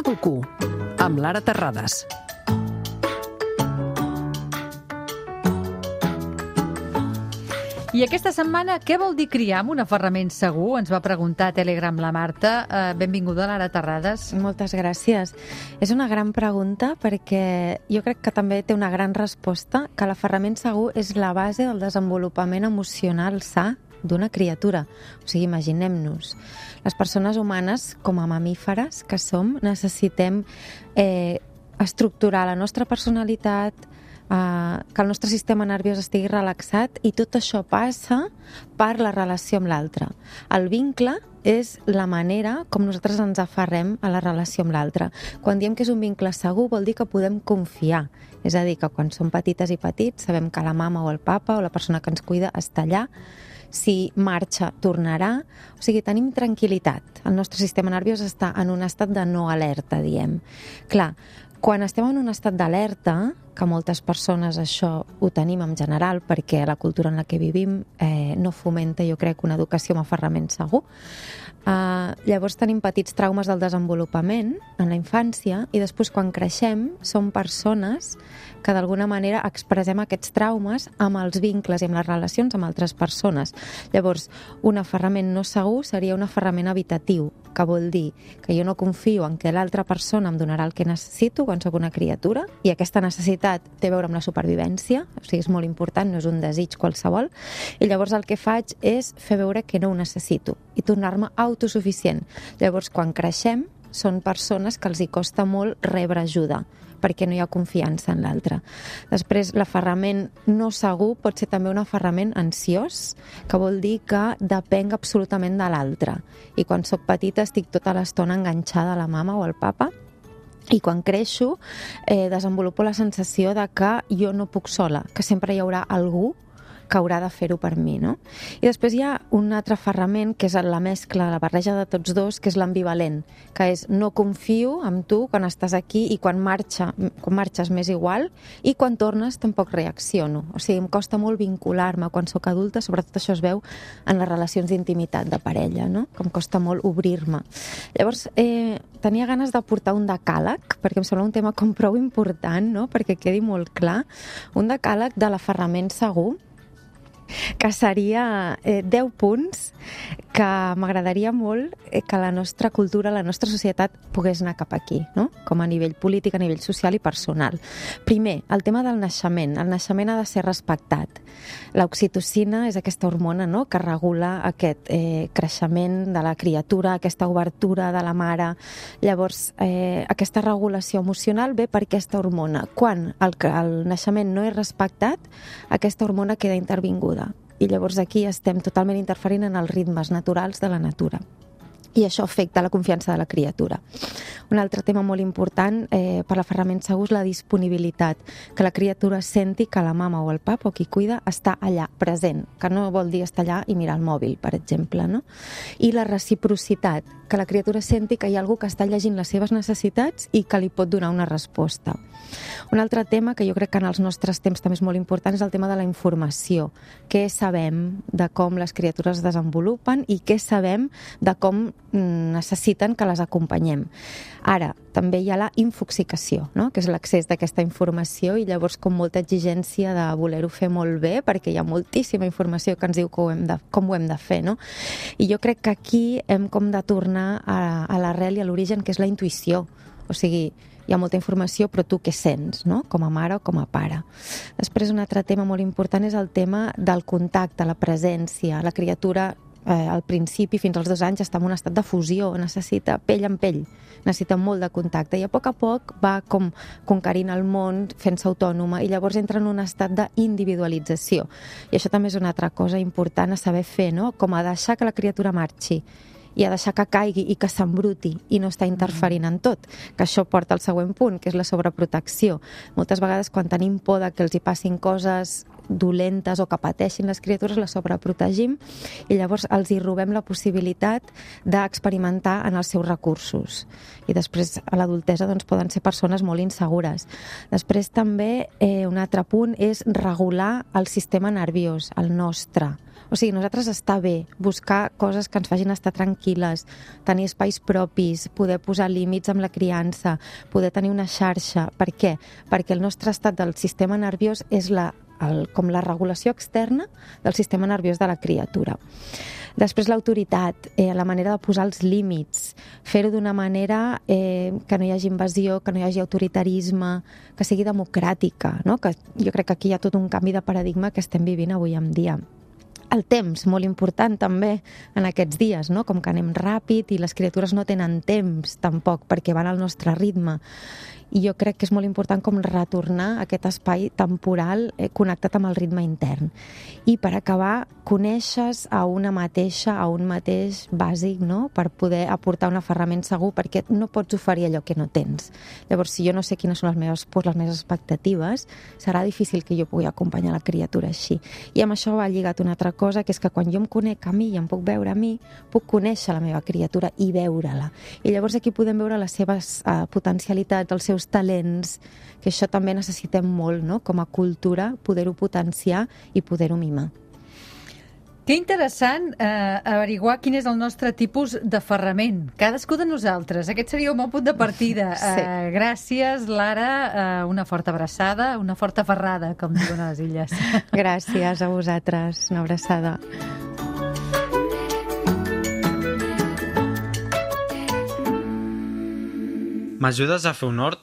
pel cul, amb Lara Terrades. I aquesta setmana, què vol dir criar amb un aferrament segur? Ens va preguntar a Telegram la Marta. Benvinguda, Lara Terrades. Moltes gràcies. És una gran pregunta perquè jo crec que també té una gran resposta, que l'aferrament segur és la base del desenvolupament emocional sa d'una criatura. O sigui, imaginem-nos. Les persones humanes, com a mamíferes que som, necessitem estructurar la nostra personalitat, que el nostre sistema nerviós estigui relaxat, i tot això passa per la relació amb l'altre. El vincle és la manera com nosaltres ens aferrem a la relació amb l'altre. Quan diem que és un vincle segur vol dir que podem confiar. És a dir, que quan som petites i petits sabem que la mama o el papa o la persona que ens cuida està allà. Si marxa, tornarà. O sigui, tenim tranquil·litat. El nostre sistema nerviós està en un estat de no alerta, diem. Clar, quan estem en un estat d'alerta, que moltes persones això ho tenim en general perquè la cultura en la que vivim no fomenta, jo crec, una educació amb aferrament segur, llavors tenim petits traumes del desenvolupament en la infància i després quan creixem som persones que d'alguna manera expressem aquests traumes amb els vincles i amb les relacions amb altres persones. Llavors, un aferrament no segur seria un aferrament evitatiu, que vol dir que jo no confio en que l'altra persona em donarà el que necessito quan sóc una criatura, i aquesta necessitat té a veure amb la supervivència, o sigui, és molt important, no és un desig qualsevol, i llavors el que faig és fer veure que no ho necessito i tornar-me autosuficient. Llavors, quan creixem, són persones que els hi costa molt rebre ajuda, perquè no hi ha confiança en l'altre. Després, l'aferrament no segur pot ser també un aferrament ansiós, que vol dir que depenc absolutament de l'altre. I quan sóc petita estic tota l'estona enganxada a la mama o al papa, i quan creixo desenvolupo la sensació de que jo no puc sola, que sempre hi haurà algú que haurà de fer-ho per mi, no? I després hi ha un altre aferrament, que és la mescla, la barreja de tots dos, que és l'ambivalent, que és no confio en tu quan estàs aquí i quan marxes m'és igual, i quan tornes tampoc reacciono. O sigui, em costa molt vincular-me quan sóc adulta, sobretot això es veu en les relacions d'intimitat de parella, no? Que em costa molt obrir-me. Llavors, tenia ganes de portar un decàleg, perquè em sembla un tema com prou important, no? Perquè quedi molt clar. Un decàleg de l'aferrament segur, que seria 10 punts que m'agradaria molt que la nostra cultura, la nostra societat pogués anar cap aquí, no? Com a nivell polític, a nivell social i personal. Primer, el tema del naixement. El naixement ha de ser respectat. L'oxitocina és aquesta hormona, no?, que regula aquest creixement de la criatura, aquesta obertura de la mare. Llavors, aquesta regulació emocional ve per aquesta hormona. Quan el naixement no és respectat, aquesta hormona queda intervinguda. I llavors aquí estem totalment interferint en els ritmes naturals de la natura. I això afecta la confiança de la criatura. Un altre tema molt important per l'aferrament segur és la disponibilitat, que la criatura senti que la mama o el papa o qui cuida està allà, present, que no vol dir estar allà i mirar el mòbil, per exemple, no? I la reciprocitat, que la criatura senti que hi ha algú que està llegint les seves necessitats i que li pot donar una resposta. Un altre tema que jo crec que en els nostres temps també és molt important és el tema de la informació. Què sabem de com les criatures es desenvolupen i què sabem de com necessiten que les acompanyem. Ara, també hi ha la infoxicació, no?, que és l'accés d'aquesta informació, i llavors com molta exigència de voler-ho fer molt bé, perquè hi ha moltíssima informació que ens diu com ho hem de fer, no? I jo crec que aquí hem com de tornar a l'arrel i a l'origen, que és la intuïció. O sigui, hi ha molta informació, però tu què sents, no?, com a mare o com a pare. Després, un altre tema molt important és el tema del contacte, la presència. La criatura al principi, fins als 2 anys, està en un estat de fusió, necessita pell amb pell, necessita molt de contacte, i a poc va com conquerint el món, fent-se autònoma, i llavors entra en un estat d'individualització. I això també és una altra cosa important a saber fer, no?, com a deixar que la criatura marxi, i a deixar que caigui i que s'embruti i no està interferint en tot, que això porta al següent punt, que és la sobreprotecció. Moltes vegades quan tenim por de que els hi passin coses dolentes o que pateixin les criatures, les sobreprotegim i llavors els hi robem la possibilitat d'experimentar en els seus recursos. I després, a l'adultesa, doncs, poden ser persones molt insegures. Després també un altre punt és regular el sistema nerviós, el nostre. O sigui, nosaltres està bé buscar coses que ens facin estar tranquil·les, tenir espais propis, poder posar límits amb la criança, poder tenir una xarxa. Per què? Perquè el nostre estat del sistema nerviós és com la regulació externa del sistema nerviós de la criatura. Després l'autoritat, la manera de posar els límits, fer-ho d'una manera que no hi hagi invasió, que no hi hagi autoritarisme, que sigui democràtica, no? Que jo crec que aquí hi ha tot un canvi de paradigma que estem vivint avui en dia. El temps, molt important també en aquests dies, no? Com que anem ràpid i les criatures no tenen temps tampoc perquè van al nostre ritme. I jo crec que és molt important com retornar a aquest espai temporal connectat amb el ritme intern. I per acabar, coneixes a una mateixa, a un mateix bàsic, no? Per poder aportar un aferrament segur, perquè no pots oferir allò que no tens. Llavors, si jo no sé quines són les meves expectatives, serà difícil que jo pugui acompanyar la criatura així. I amb això va lligat una altra cosa, que és que quan jo em conec a mi i em puc veure a mi, puc conèixer la meva criatura i veure-la. I llavors aquí podem veure les seves potencialitats, els seus talents, que això també necessitem molt, no? Com a cultura, poder-ho potenciar i poder-ho mimar. Que interessant averiguar quin és el nostre tipus d'aferrament. Cadascú de nosaltres. Aquest seria un bon punt de partida. Sí. Gràcies, Lara. Una forta abraçada, una forta aferrada, com diuen a les illes. Gràcies a vosaltres. Una abraçada. M'ajudes a fer honor